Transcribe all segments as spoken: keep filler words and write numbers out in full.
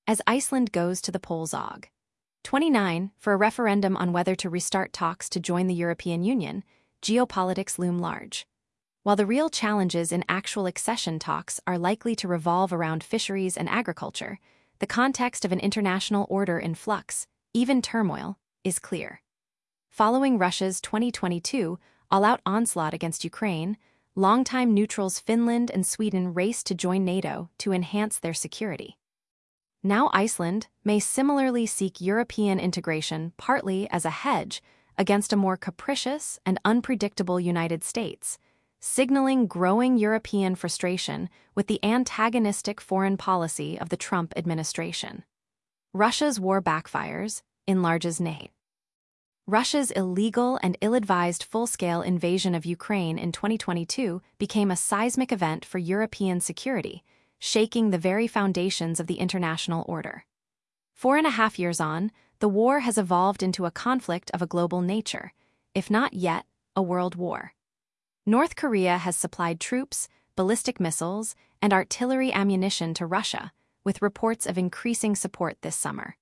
as Iceland goes to the polls. Og. twenty-nine, for a referendum on whether to restart talks to join the European Union, geopolitics loom large. While the real challenges in actual accession talks are likely to revolve around fisheries and agriculture, the context of an international order in flux, even turmoil, is clear. Following Russia's twenty twenty-two all-out onslaught against Ukraine, longtime neutrals Finland and Sweden raced to join NATO to enhance their security. Now Iceland may similarly seek European integration partly as a hedge against a more capricious and unpredictable United States, signaling growing European frustration with the antagonistic foreign policy of the Trump administration. Russia's war backfires, enlarges NATO. Russia's illegal and ill-advised full-scale invasion of Ukraine in twenty twenty-two became a seismic event for European security, shaking the very foundations of the international order. Four and a half years on, the war has evolved into a conflict of a global nature, if not yet a world war. North Korea has supplied troops, ballistic missiles, and artillery ammunition to Russia, with reports of increasing support this summer.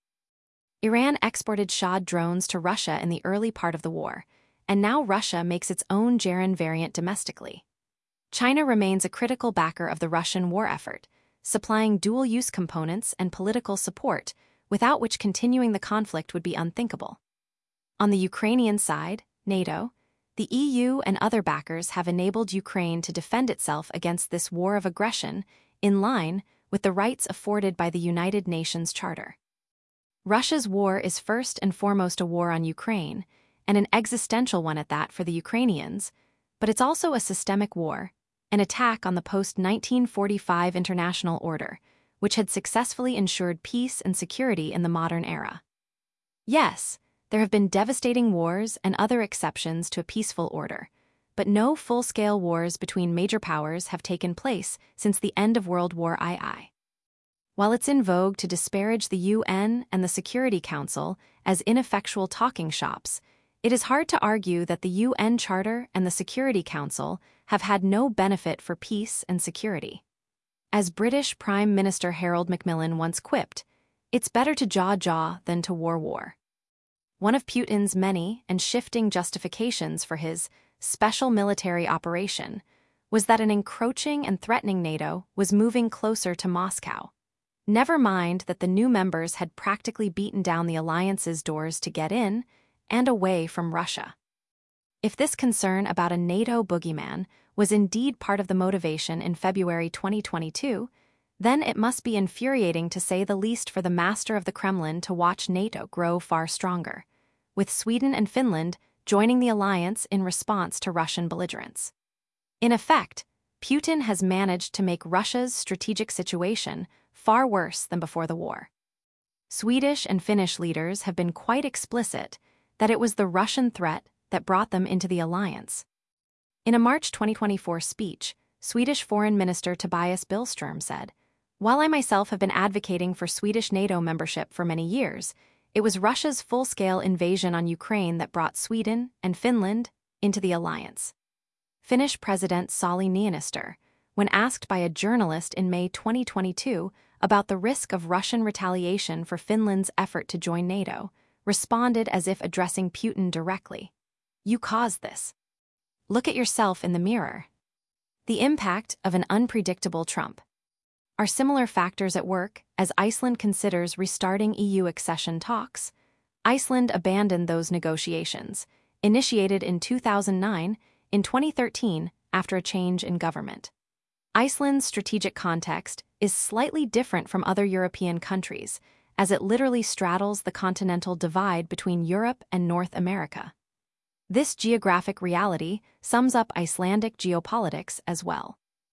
Iran exported Shahd drones to Russia in the early part of the war, and now Russia makes its own Jaran variant domestically. China remains a critical backer of the Russian war effort, supplying dual-use components and political support, without which continuing the conflict would be unthinkable. On the Ukrainian side, NATO, the E U and other backers have enabled Ukraine to defend itself against this war of aggression in line with the rights afforded by the United Nations Charter. Russia's war is first and foremost a war on Ukraine, and an existential one at that for the Ukrainians, but it's also a systemic war, an attack on the post nineteen forty-five international order, which had successfully ensured peace and security in the modern era. Yes, there have been devastating wars and other exceptions to a peaceful order, but no full-scale wars between major powers have taken place since the end of World War Two. While it's in vogue to disparage the U N and the Security Council as ineffectual talking shops, it is hard to argue that the U N Charter and the Security Council have had no benefit for peace and security. As British Prime Minister Harold Macmillan once quipped, it's better to jaw-jaw than to war-war. One of Putin's many and shifting justifications for his special military operation was that an encroaching and threatening NATO was moving closer to Moscow. Never mind that the new members had practically beaten down the alliance's doors to get in and away from Russia. If this concern about a NATO boogeyman was indeed part of the motivation in February twenty twenty-two, then it must be infuriating to say the least for the master of the Kremlin to watch NATO grow far stronger, with Sweden and Finland joining the alliance in response to Russian belligerence. In effect, Putin has managed to make Russia's strategic situation far worse than before the war. Swedish and Finnish leaders have been quite explicit that it was the Russian threat that brought them into the alliance. In a March twenty twenty-four speech, Swedish Foreign Minister Tobias Billström said, "While I myself have been advocating for Swedish NATO membership for many years, it was Russia's full-scale invasion on Ukraine that brought Sweden and Finland into the alliance." Finnish President Sauli Niinistö, when asked by a journalist in May twenty twenty-two about the risk of Russian retaliation for Finland's effort to join NATO, responded as if addressing Putin directly. "You caused this. Look at yourself in the mirror." The impact of an unpredictable Trump. Are similar factors at work as Iceland considers restarting E U accession talks? Iceland abandoned those negotiations, initiated in two thousand nine, in twenty thirteen after a change in government. Iceland's strategic context is slightly different from other European countries, as it literally straddles the continental divide between Europe and North America. This geographic reality sums up Icelandic geopolitics as well.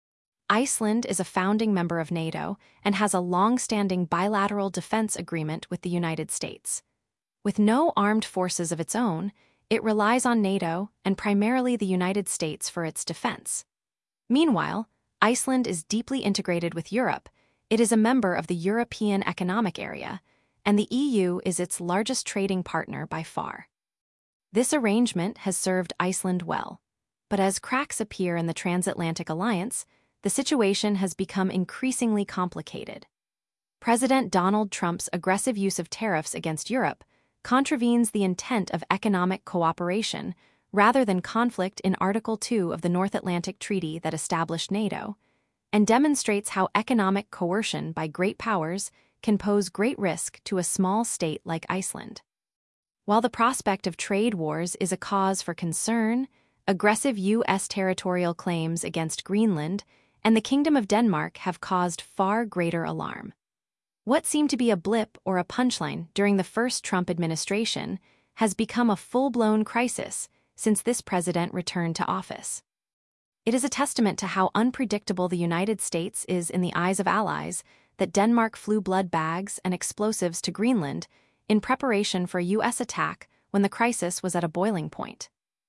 Iceland is a founding member of NATO and has a long-standing bilateral defense agreement with the United States. With no armed forces of its own, it relies on NATO and primarily the United States for its defense. Meanwhile, Iceland is deeply integrated with Europe. It is a member of the European Economic Area, and the E U is its largest trading partner by far. This arrangement has served Iceland well, but as cracks appear in the transatlantic alliance, the situation has become increasingly complicated. President Donald Trump's aggressive use of tariffs against Europe contravenes the intent of economic cooperation rather than conflict in Article two of the North Atlantic Treaty that established NATO, and demonstrates how economic coercion by great powers can pose great risk to a small state like Iceland. While the prospect of trade wars is a cause for concern, aggressive U S territorial claims against Greenland and the Kingdom of Denmark have caused far greater alarm. What seemed to be a blip or a punchline during the first Trump administration has become a full-blown crisis since this president returned to office. It is a testament to how unpredictable the United States is in the eyes of allies that Denmark flew blood bags and explosives to Greenland in preparation for a U S attack when the crisis was at a boiling point.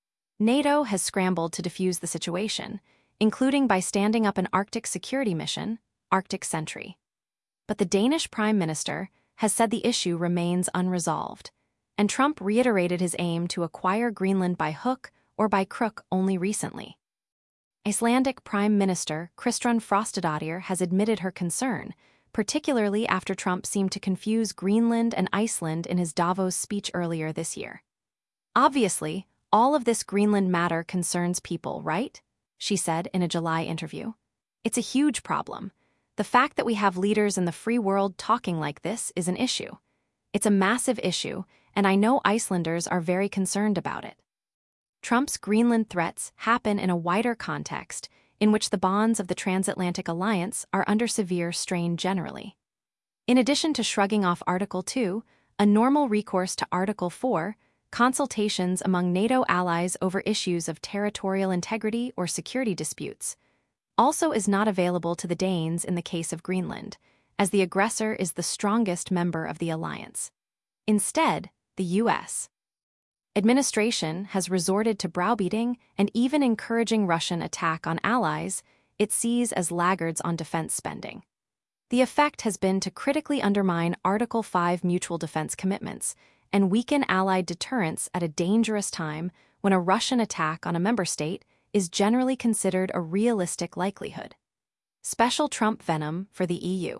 NATO has scrambled to defuse the situation, including by standing up an Arctic security mission, Arctic Sentry. But the Danish Prime Minister has said the issue remains unresolved, and Trump reiterated his aim to acquire Greenland by hook or by crook only recently. Icelandic Prime Minister Kristrún Frostadóttir has admitted her concern, particularly after Trump seemed to confuse Greenland and Iceland in his Davos speech earlier this year. Obviously, all of this Greenland matter concerns people, right? She said in a July interview. It's a huge problem. The fact that we have leaders in the free world talking like this is an issue. It's a massive issue, and I know Icelanders are very concerned about it. Trump's Greenland threats happen in a wider context in which the bonds of the transatlantic alliance are under severe strain generally. In addition to shrugging off Article two, a normal recourse to Article four, consultations among NATO allies over issues of territorial integrity or security disputes, also is not available to the Danes in the case of Greenland, as the aggressor is the strongest member of the alliance. Instead, the U S administration has resorted to browbeating and even encouraging Russian attack on allies it sees as laggards on defense spending. The effect has been to critically undermine Article five mutual defense commitments and weaken Allied deterrence at a dangerous time when a Russian attack on a member state is generally considered a realistic likelihood. Special Trump venom for the E U.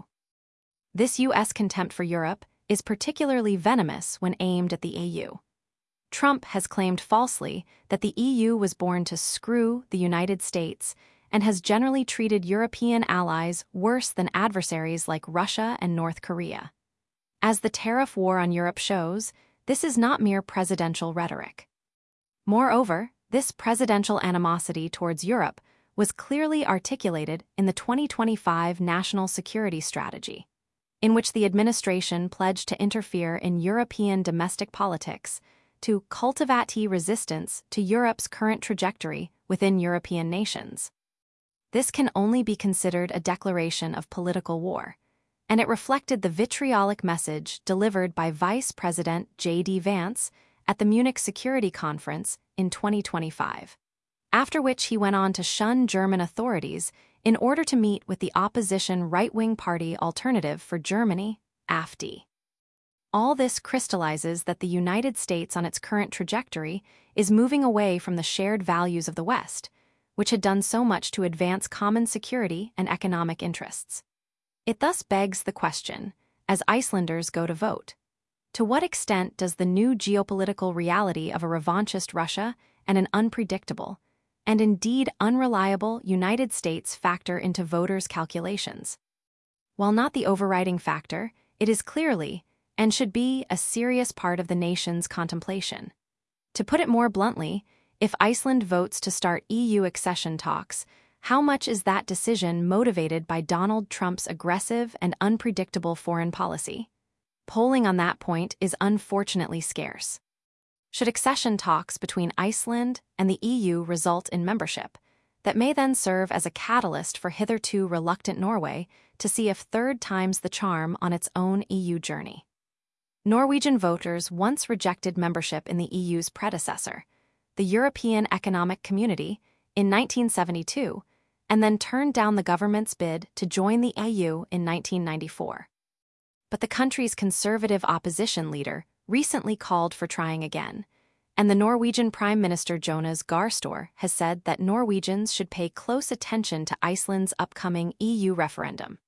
This U S contempt for Europe is particularly venomous when aimed at the E U. Trump has claimed falsely that the E U was born to screw the United States and has generally treated European allies worse than adversaries like Russia and North Korea. As the tariff war on Europe shows, this is not mere presidential rhetoric. Moreover, this presidential animosity towards Europe was clearly articulated in the twenty twenty-five National Security Strategy, in which the administration pledged to interfere in European domestic politics to cultivate resistance to Europe's current trajectory within European nations. This can only be considered a declaration of political war, and it reflected the vitriolic message delivered by Vice President J D Vance at the Munich Security Conference in twenty twenty-five, after which he went on to shun German authorities in order to meet with the opposition right-wing party Alternative for Germany, A F D. All this crystallizes that the United States on its current trajectory is moving away from the shared values of the West, which had done so much to advance common security and economic interests. It thus begs the question, as Icelanders go to vote, to what extent does the new geopolitical reality of a revanchist Russia and an unpredictable, and indeed unreliable United States factor into voters' calculations? While not the overriding factor, it is clearly, and should be, a serious part of the nation's contemplation. To put it more bluntly, if Iceland votes to start E U accession talks, how much is that decision motivated by Donald Trump's aggressive and unpredictable foreign policy? Polling on that point is unfortunately scarce. Should accession talks between Iceland and the E U result in membership, that may then serve as a catalyst for hitherto reluctant Norway to see if third time's the charm on its own E U journey. Norwegian voters once rejected membership in the E U's predecessor, the European Economic Community, in nineteen seventy-two, and then turned down the government's bid to join the E U in nineteen ninety-four. But the country's conservative opposition leader recently called for trying again, and the Norwegian Prime Minister Jonas Gahr Støre has said that Norwegians should pay close attention to Iceland's upcoming E U referendum.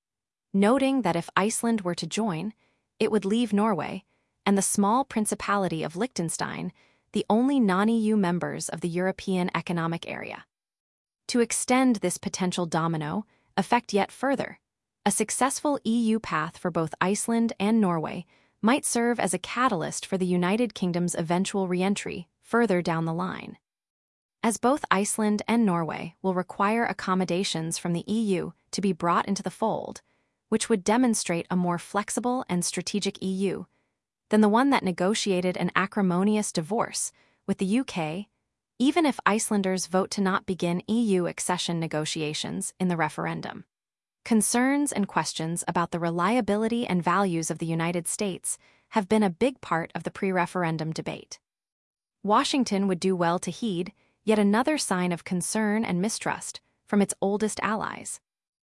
noting that if Iceland were to join, it would leave Norway and the small Principality of Liechtenstein the only non-E U members of the European Economic Area. To extend this potential domino effect yet further, a successful E U path for both Iceland and Norway might serve as a catalyst for the United Kingdom's eventual re-entry further down the line. As both Iceland and Norway will require accommodations from the E U to be brought into the fold, which would demonstrate a more flexible and strategic E U than the one that negotiated an acrimonious divorce with the U K, even if Icelanders vote to not begin E U accession negotiations in the referendum. Concerns and questions about the reliability and values of the United States have been a big part of the pre-referendum debate. Washington would do well to heed yet another sign of concern and mistrust from its oldest allies.